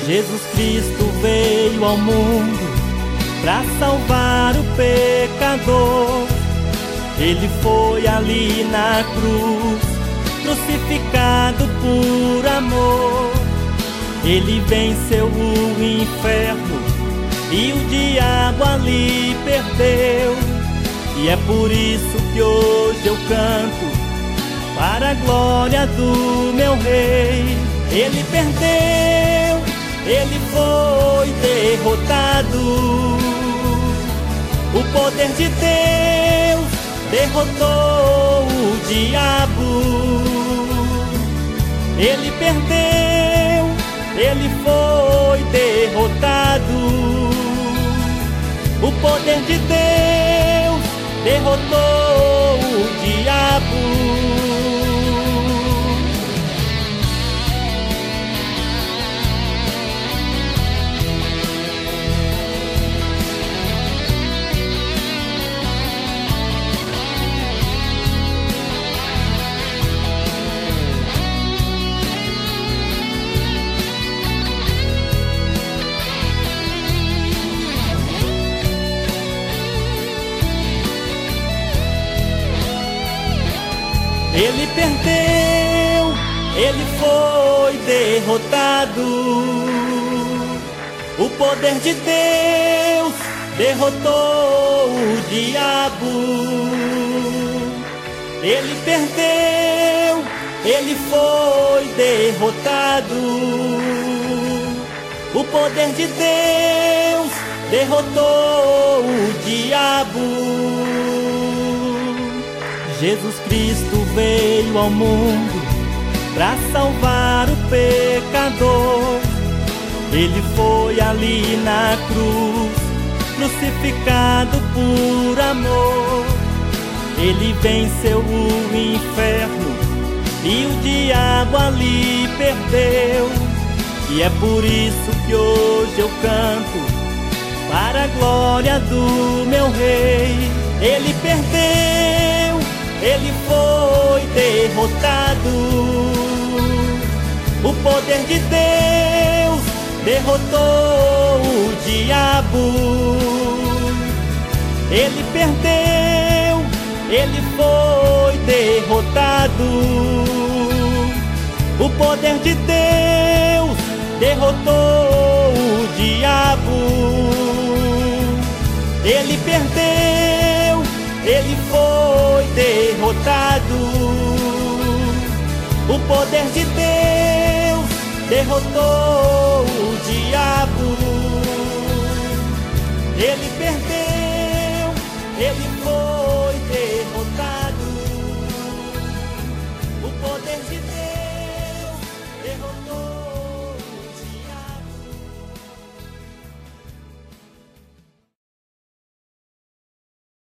Jesus Cristo veio ao mundo para salvar o pecador. Ele foi ali na cruz, crucificado por amor. Ele venceu o inferno e o diabo ali perdeu. E é por isso que hoje eu canto para a glória do meu Rei. Ele perdeu, ele foi derrotado. O poder de Deus derrotou o diabo. Ele perdeu, ele foi derrotado. O poder de Deus derrotou o diabo. Ele perdeu, ele foi derrotado. O poder de Deus derrotou o diabo. Ele perdeu, ele foi derrotado. O poder de Deus derrotou o diabo. Jesus Cristo veio ao mundo para salvar o pecador. Ele foi ali na cruz, crucificado por amor. Ele venceu o inferno e o diabo ali perdeu. E é por isso que hoje eu canto para a glória do meu Rei. Ele perdeu, ele foi derrotado. O poder de Deus derrotou o diabo. Ele perdeu, ele foi derrotado. O poder de Deus derrotou o diabo. Ele perdeu, ele foi derrotado. O poder de Deus derrotou o diabo. Ele perdeu, ele foi